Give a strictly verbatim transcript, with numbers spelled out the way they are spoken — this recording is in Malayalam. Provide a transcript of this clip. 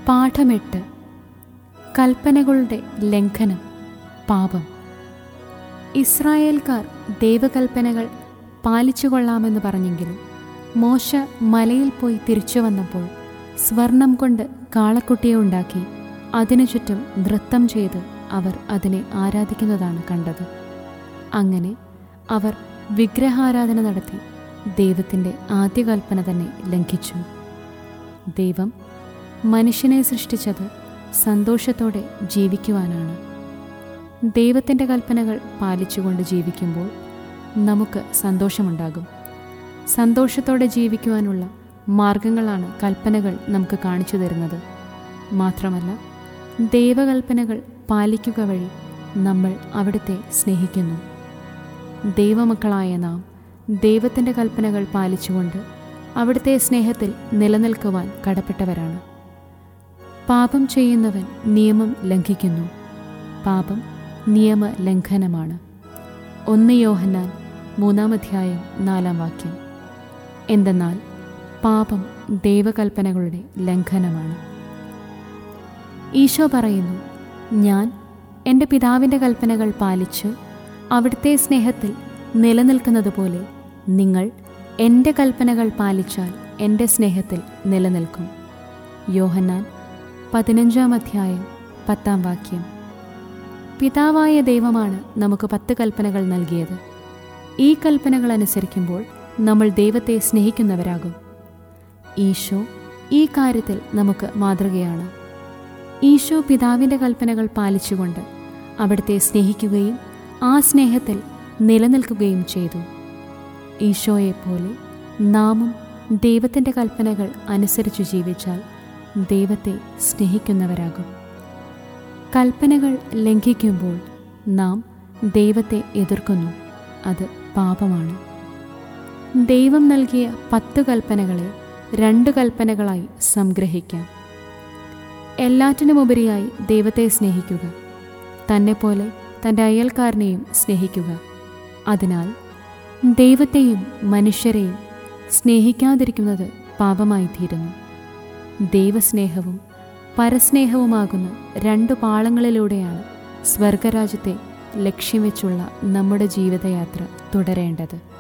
പാഠമെട്ട്. കൽപ്പനകളുടെ ലംഘനം, പാപം. ഇസ്രായേൽക്കാർ ദൈവകൽപ്പനകൾ പാലിച്ചുകൊള്ളാമെന്ന് പറഞ്ഞെങ്കിലും മോശ മലയിൽ പോയി തിരിച്ചു വന്നപ്പോൾ സ്വർണം കൊണ്ട് കാളക്കുട്ടിയെ ഉണ്ടാക്കി അതിനു ചുറ്റും നൃത്തം ചെയ്ത് അവർ അതിനെ ആരാധിക്കുന്നതാണ് കണ്ടത്. അങ്ങനെ അവർ വിഗ്രഹാരാധന നടത്തി ദൈവത്തിൻ്റെ ആദ്യ കൽപ്പന തന്നെ ലംഘിച്ചു. ദൈവം മനുഷ്യനെ സൃഷ്ടിച്ചത് സന്തോഷത്തോടെ ജീവിക്കുവാനാണ്. ദൈവത്തിൻ്റെ കൽപ്പനകൾ പാലിച്ചുകൊണ്ട് ജീവിക്കുമ്പോൾ നമുക്ക് സന്തോഷമുണ്ടാകും. സന്തോഷത്തോടെ ജീവിക്കുവാനുള്ള മാർഗങ്ങളാണ് കൽപ്പനകൾ നമുക്ക് കാണിച്ചു തരുന്നത്. മാത്രമല്ല, ദൈവകൽപ്പനകൾ പാലിക്കുക വഴി നമ്മൾ അവിടുത്തെ സ്നേഹിക്കുന്നു. ദൈവമക്കളായ നാം ദൈവത്തിൻ്റെ കൽപ്പനകൾ പാലിച്ചുകൊണ്ട് അവിടുത്തെ സ്നേഹത്തിൽ നിലനിൽക്കുവാൻ കടപ്പെട്ടവരാണ്. പാപം ചെയ്യുന്നവൻ നിയമം ലംഘിക്കുന്നു. പാപം നിയമ ലംഘനമാണ്. ഒന്ന് യോഹന്നാൻ മൂന്നാം അധ്യായം നാലാം വാക്യം. എന്തെന്നാൽ പാപം ദൈവകൽപ്പനകളുടെ ലംഘനമാണ്. ഈശോ പറയുന്നു, ഞാൻ എൻ്റെ പിതാവിൻ്റെ കൽപ്പനകൾ പാലിച്ച് അവിടുത്തെ സ്നേഹത്തിൽ നിലനിൽക്കുന്നത് പോലെ നിങ്ങൾ എൻ്റെ കൽപ്പനകൾ പാലിച്ചാൽ എൻ്റെ സ്നേഹത്തിൽ നിലനിൽക്കും. യോഹന്നാൻ പതിനഞ്ചാം അധ്യായം പത്താം വാക്യം. പിതാവായ ദൈവമാണ് നമുക്ക് പത്ത് കൽപ്പനകൾ നൽകിയത്. ഈ കൽപ്പനകൾ അനുസരിക്കുമ്പോൾ നമ്മൾ ദൈവത്തെ സ്നേഹിക്കുന്നവരാകും. ഈശോ ഈ കാര്യത്തിൽ നമുക്ക് മാതൃകയാണ്. ഈശോ പിതാവിൻ്റെ കൽപ്പനകൾ പാലിച്ചുകൊണ്ട് അവിടുത്തെ സ്നേഹിക്കുകയും ആ സ്നേഹത്തിൽ നിലനിൽക്കുകയും ചെയ്തു. ഈശോയെപ്പോലെ നാമും ദൈവത്തിൻ്റെ കൽപ്പനകൾ അനുസരിച്ചു ജീവിച്ചാൽ ദൈവത്തെ സ്നേഹിക്കുന്നവരാകും. കൽപ്പനകൾ ലംഘിക്കുമ്പോൾ നാം ദൈവത്തെ എതിർക്കുന്നു. അത് പാപമാണ്. ദൈവം നൽകിയ പത്ത് കൽപ്പനകളെ രണ്ട് കൽപ്പനകളായി സംഗ്രഹിക്കാം. എല്ലാറ്റിനുമുപരിയായി ദൈവത്തെ സ്നേഹിക്കുക, തന്നെപ്പോലെ തൻ്റെ അയൽക്കാരനെയും സ്നേഹിക്കുക. അതിനാൽ ദൈവത്തെയും മനുഷ്യരെയും സ്നേഹിക്കാതിരിക്കുന്നത് പാപമായി തീരുന്നു. ദൈവസ്നേഹവും പരസ്നേഹവുമാകുന്ന രണ്ടു പാളങ്ങളിലൂടെയാണ് സ്വർഗരാജ്യത്തെ ലക്ഷ്യം വെച്ചുള്ള നമ്മുടെ ജീവിതയാത്ര തുടരേണ്ടത്.